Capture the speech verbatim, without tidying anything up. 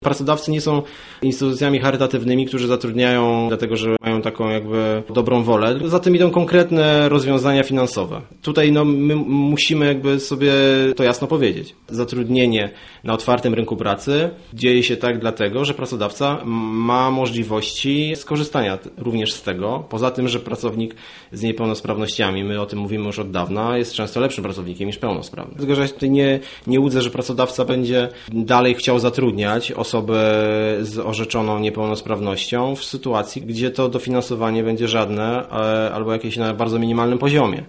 Pracodawcy nie są instytucjami charytatywnymi, którzy zatrudniają dlatego, że mają taką jakby dobrą wolę. Za tym idą konkretne rozwiązania finansowe. Tutaj no, my musimy jakby sobie to jasno powiedzieć. Zatrudnienie na otwartym rynku pracy dzieje się tak dlatego, że pracodawca ma możliwości skorzystania również z tego. Poza tym, że pracownik z niepełnosprawnościami, my o tym mówimy już od dawna, jest często lepszym pracownikiem niż pełnosprawny. Dlatego, że ja się tutaj nie, nie łudzę, że pracodawca będzie dalej chciał zatrudniać osobę z orzeczoną niepełnosprawnością w sytuacji, gdzie to dofinansowanie będzie żadne albo jakieś na bardzo minimalnym poziomie.